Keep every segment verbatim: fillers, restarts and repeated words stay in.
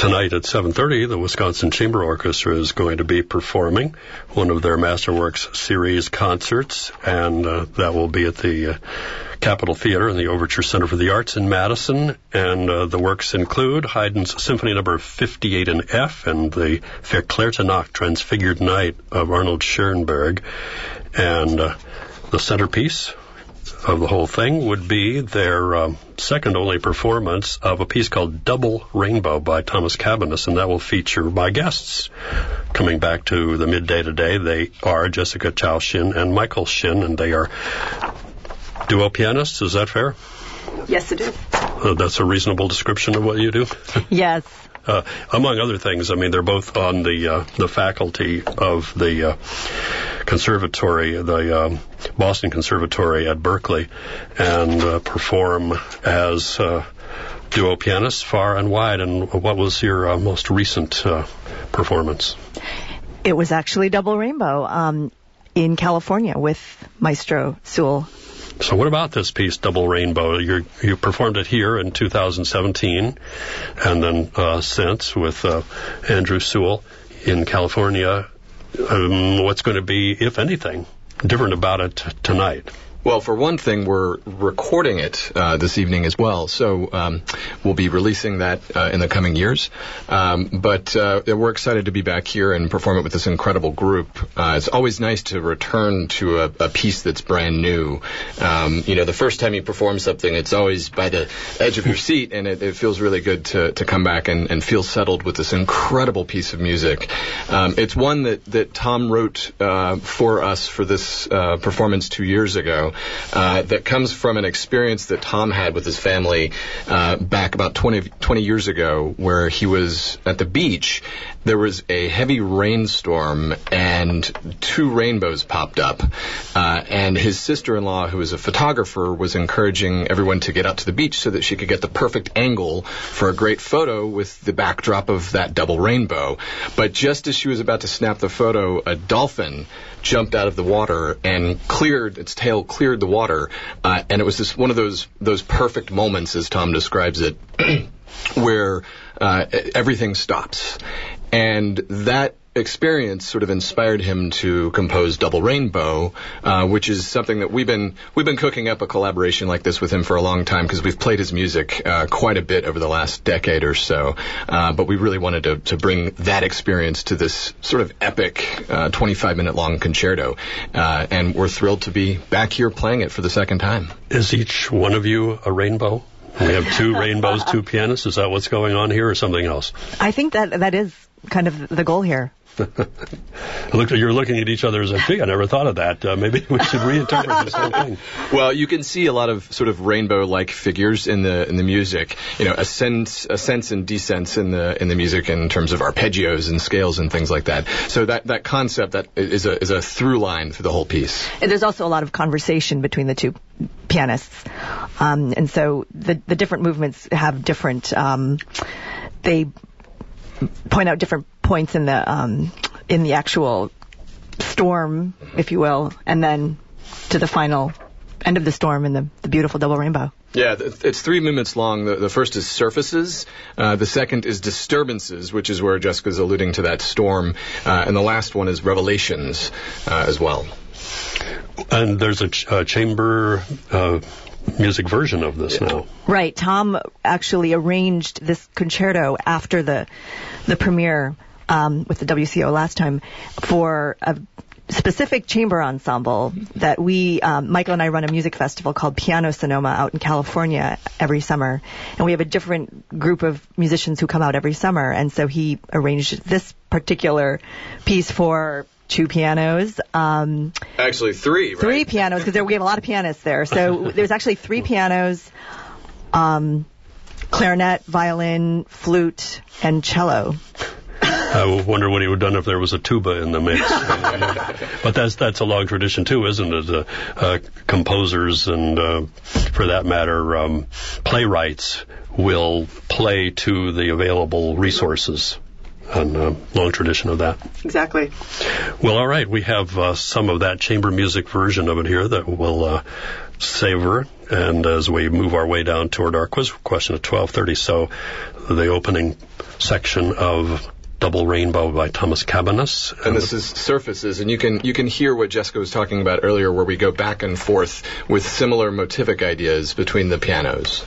tonight at seven thirty, the Wisconsin Chamber Orchestra is going to be performing one of their Masterworks series concerts, and uh, that will be at the uh, Capitol Theater and the Overture Center for the Arts in Madison. And uh, the works include Haydn's Symphony Number fifty-eight in F and the Verklärte Nacht, Transfigured Night of Arnold Schoenberg. And uh, the centerpiece of the whole thing would be their um, second only performance of a piece called Double Rainbow by Thomas Cabanis, and that will feature my guests coming back to the midday today. They are Jessica Chow Shin and Michael Shin, and they are duo pianists. Is that fair? Yes, it is. Uh, that's a reasonable description of what you do? Yes. Uh, among other things, I mean, they're both on the uh, the faculty of the uh, conservatory, the um, Boston Conservatory at Berkeley, and uh, perform as uh, duo pianists far and wide. And what was your uh, most recent uh, performance? It was actually Double Rainbow um, in California with Maestro Sewell. So what about this piece, Double Rainbow? You're, you performed it here in two thousand seventeen, and then uh, since with uh, Andrew Sewell in California. Um, what's going to be, if anything, different about it t- tonight? Well, for one thing, we're recording it uh, this evening as well, so um, we'll be releasing that uh, in the coming years. Um, but uh, we're excited to be back here and perform it with this incredible group. Uh, it's always nice to return to a, a piece that's brand new. Um, you know, the first time you perform something, it's always by the edge of your seat, and it, it feels really good to, to come back and, and feel settled with this incredible piece of music. Um, it's one that, that Tom wrote uh, for us for this uh, performance two years ago. Uh, that comes from an experience that Tom had with his family uh, back about twenty, twenty years ago, where he was at the beach. There was a heavy rainstorm, and two rainbows popped up. Uh, and his sister-in-law, who was a photographer, was encouraging everyone to get out to the beach so that she could get the perfect angle for a great photo with the backdrop of that double rainbow. But just as she was about to snap the photo, a dolphin jumped out of the water and cleared its tail, cleared the water, uh, and it was just one of those those perfect moments, as Tom describes it, where uh, everything stops. And that experience sort of inspired him to compose Double Rainbow, uh, which is something that we've been we've been cooking up a collaboration like this with him for a long time, because we've played his music uh, quite a bit over the last decade or so. Uh, but we really wanted to, to bring that experience to this sort of epic uh, twenty-five minute long concerto. Uh, and we're thrilled to be back here playing it for the second time. Is each one of you a rainbow? We have two rainbows, two pianists. Is that what's going on here, or something else? I think that that is kind of the goal here. Look, you're looking at each other as like, gee, I never thought of that. Uh, maybe we should reinterpret this whole thing. Well, you can see a lot of sort of rainbow-like figures in the in the music. You know, ascents, ascents and descents in the in the music in terms of arpeggios and scales and things like that. So that, that concept that is a is a through line through the whole piece. And there's also a lot of conversation between the two pianists, um, and so the the different movements have different. Um, they point out different points in the um, in the actual storm, if you will, and then to the final end of the storm in the, the beautiful double rainbow. Yeah, it's three movements long. The, the first is surfaces. Uh, the second is disturbances, which is where Jessica's alluding to that storm. Uh, and the last one is revelations uh, as well. And there's a, ch- a chamber uh, music version of this yeah. now. Right. Tom actually arranged this concerto after the the premiere um, with the W C O last time for a specific chamber ensemble that we, um, Michael and I run a music festival called Piano Sonoma out in California every summer. And we have a different group of musicians who come out every summer. And so he arranged this particular piece for two pianos. Um, actually, three, right? Three pianos, because we have a lot of pianists there. So there's actually three pianos, um, clarinet, violin, flute, and cello. I wonder what he would have done if there was a tuba in the mix. But that's that's a long tradition, too, isn't it? Uh, uh, composers and, uh, for that matter, um, playwrights will play to the available resources. And uh, long tradition of that. Exactly. Well, all right. We have uh, some of that chamber music version of it here that we'll uh, savor And as we move our way down toward our quiz question at twelve thirty, so the opening section of Double Rainbow by Thomas Cabanis. And, and this is Surfaces, and you can you can hear what Jessica was talking about earlier, where we go back and forth with similar motivic ideas between the pianos.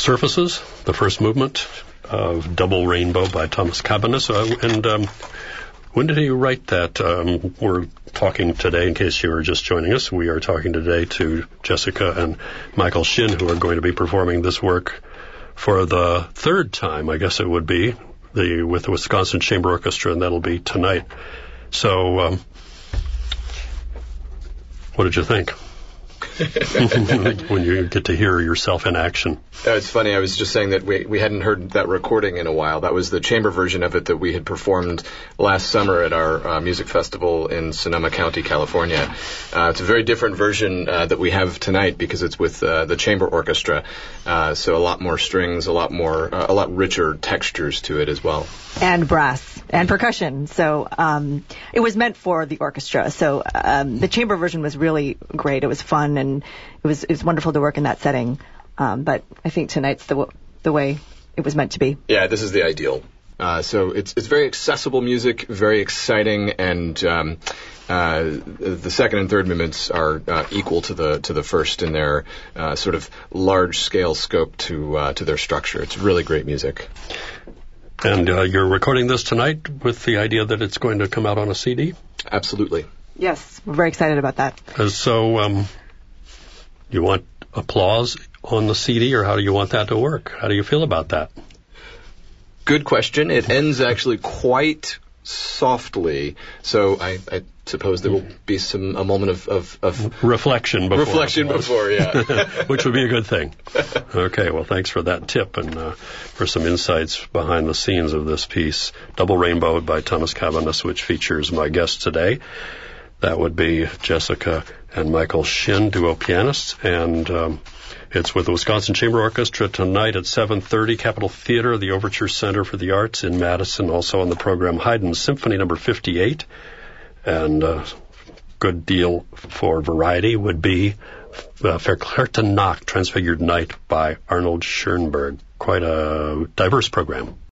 Surfaces, the first movement of Double Rainbow by Thomas Cabanis. Uh, and um, when did he write that? Um, we're talking today, in case you were just joining us, we are talking today to Jessica and Michael Shin, who are going to be performing this work for the third time, I guess it would be, the with the Wisconsin Chamber Orchestra, and that'll be tonight. So, um, what did you think? When you get to hear yourself in action. Uh, it's funny, I was just saying that we we hadn't heard that recording in a while. That was the chamber version of it that we had performed last summer at our uh, music festival in Sonoma County, California. Uh, it's a very different version uh, that we have tonight because it's with uh, the chamber orchestra, uh, so a lot more strings, a lot more, uh, a lot richer textures to it as well. And brass and percussion. So um, it was meant for the orchestra. So um, the chamber version was really great. It was fun, and it was it was wonderful to work in that setting. Um, but I think tonight's the the way it was meant to be. Yeah, this is the ideal. Uh, so it's it's very accessible music, very exciting, and um, uh, the second and third movements are uh, equal to the to the first in their uh, sort of large scale scope to uh, to their structure. It's really great music. And uh, you're recording this tonight with the idea that it's going to come out on a C D? Absolutely. Yes, we're very excited about that. Uh, so um, you want applause on the C D, or how do you want that to work? How do you feel about that? Good question. It ends actually quite softly, so I, I suppose there will be some a moment of, of, of reflection before. Reflection applause. before, yeah. Which would be a good thing. Okay, well, thanks for that tip and uh, for some insights behind the scenes of this piece, Double Rainbow by Thomas Cabanis, which features my guests today. That would be Jessica and Michael Shin, duo pianists, and um, it's with the Wisconsin Chamber Orchestra tonight at seven thirty, Capitol Theater, the Overture Center for the Arts in Madison, also on the program Haydn Symphony number fifty-eight. And a uh, good deal for variety would be uh, Verklärte Nacht, Transfigured Night by Arnold Schoenberg. Quite a diverse program.